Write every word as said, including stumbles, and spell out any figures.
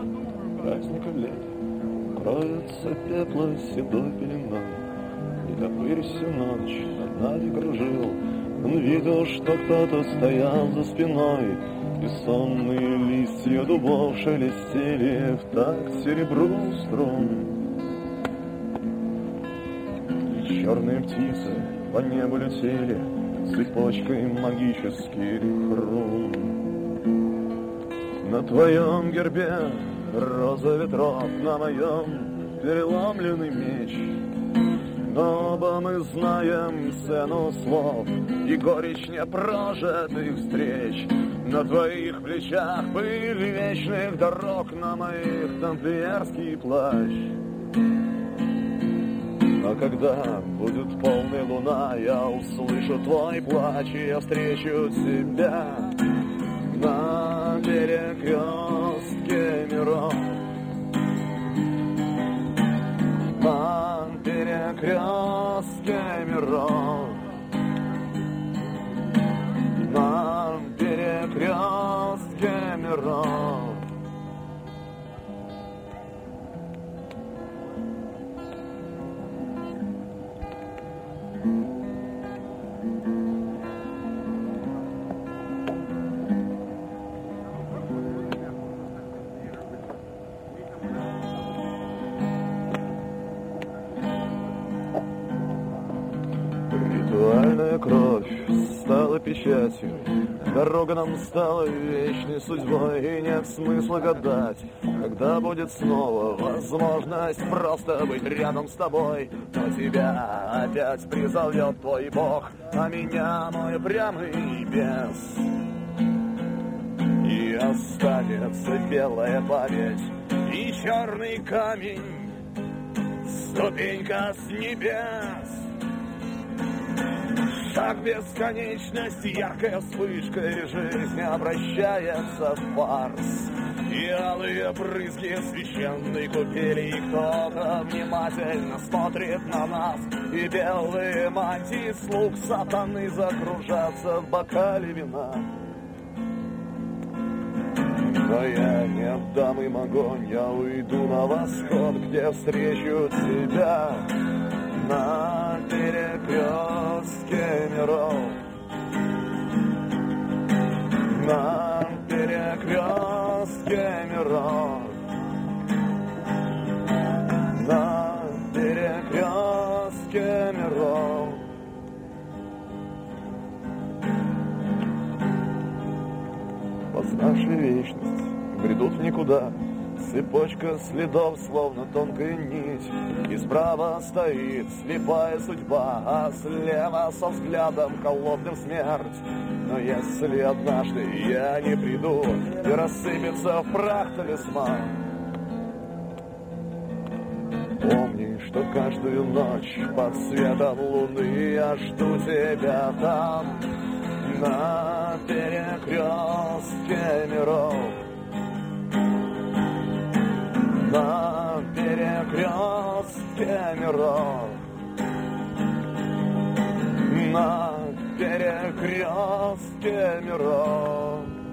праздника лета кроется пепла седой пеленой. И топырь всю ночь над нами кружил. Он видел, что кто-то стоял за спиной, и сонные листья дубов шелестели в такт серебру струн. И черные птицы по небу летели цепочкой магических рун. На твоем гербе роза ветров, на моем переломленный меч. Но оба мы знаем цену слов и горечь непрожитых встреч. На твоих плечах пыль вечных дорог, на моих тамплиерский плащ. А когда будет полная луна, я услышу твой плач, и я встречу тебя на перекрестке миров. На перекрестке миров. На перекрестке миров. Ритуальная кровь стала печатью, дорога нам стала вечной судьбой, и нет смысла гадать, когда будет снова возможность просто быть рядом с тобой. Но тебя опять призовет твой Бог, а меня мой упрямый бес. И останется белая память и черный камень, ступенька с небес. Шаг бесконечности, яркая вспышка, и жизнь обращается в фарс. И алые брызги священной купели, и кто-то внимательно смотрит на нас. И белые мантии слуг сатаны закружатся в бокале вина. Но я не отдам им огонь, я уйду на восход, где встречу тебя на перекрестке миров. На перекрестке миров. На перекрестке миров. Познавшая вечность бредут в никуда, цепочка следов, словно тонкая нить. И справа стоит слепая судьба, а слева со взглядом холодным смерть. Но если однажды я не приду, и рассыпется в прах талисман, помни, что каждую ночь под светом луны я жду тебя там, на перекрестке миров. На перекрестке миров. На перекрестке миров.